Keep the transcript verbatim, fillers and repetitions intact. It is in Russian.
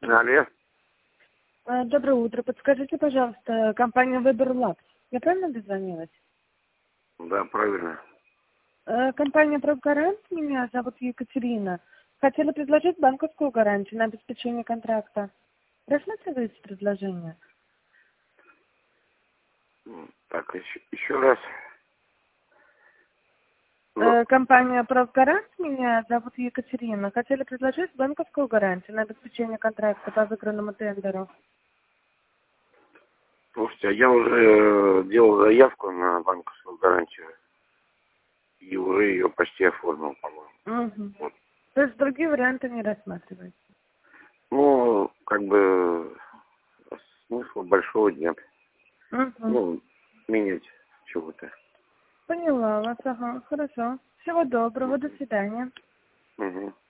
Алло. Э, Доброе утро. Подскажите, пожалуйста, компания Веберлабс. Я правильно дозвонилась? Да, правильно. Э, Компания «Правгарант», меня зовут Екатерина. Хотела предложить банковскую гарантию на обеспечение контракта. Рассматриваете предложение? М, Так, еще, еще раз. Ну, Э, Компания «Правгарант», меня зовут Екатерина. Хотели предложить банковскую гарантию на обеспечение контракта по выигранному тендеру. слушайте, а я уже делал заявку на банковскую гарантию. И уже ее почти оформил, по-моему. Угу. Вот. То есть другие варианты не рассматриваете? Ну, как бы смысла большого нет. Угу. Ну, менять чего-то. Поняла вас, ага, хорошо. Всего доброго, до свидания. Угу.